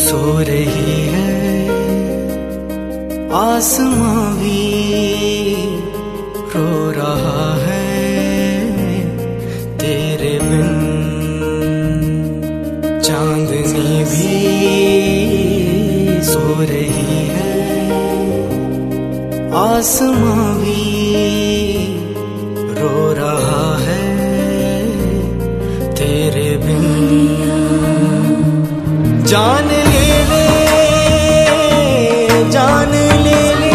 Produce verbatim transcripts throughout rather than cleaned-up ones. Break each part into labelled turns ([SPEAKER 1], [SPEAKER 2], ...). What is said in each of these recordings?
[SPEAKER 1] सो रही है आसमां भी रो रहा है तेरे बिन। चांदनी भी सो रही है आसमां भी रो रहा है तेरे बिन। जान ले ले जान ले ले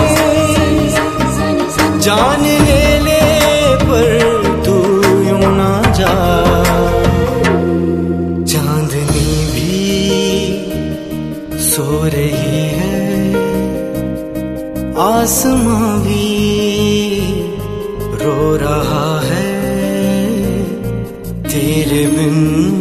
[SPEAKER 1] जान ले ले पर तू यूं ना जा। चांदनी भी सो रही है आसमां भी रो रहा है तेरे बिन।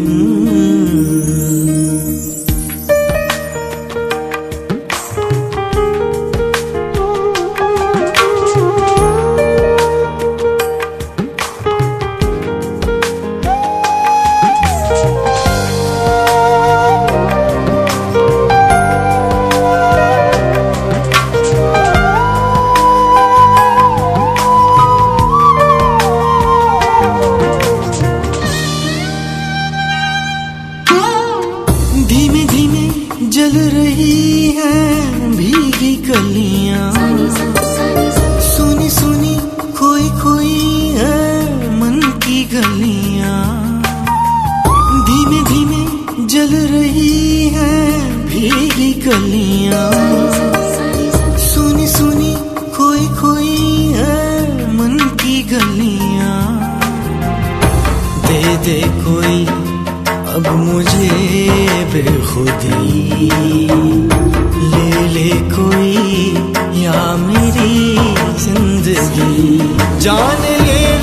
[SPEAKER 1] धीमे धीमे जल रही हैं भीगी कलियां, सुनी सुनी खोई खोई है मन की गलियां। धीमे धीमे जल रही हैं भीगी कलियां, सुनी सुनी खोई खोई है मन की गलियां। दे दे कोई अब मुझे बेखुदी, ले ले कोई या मेरी जिंदगी। जान ले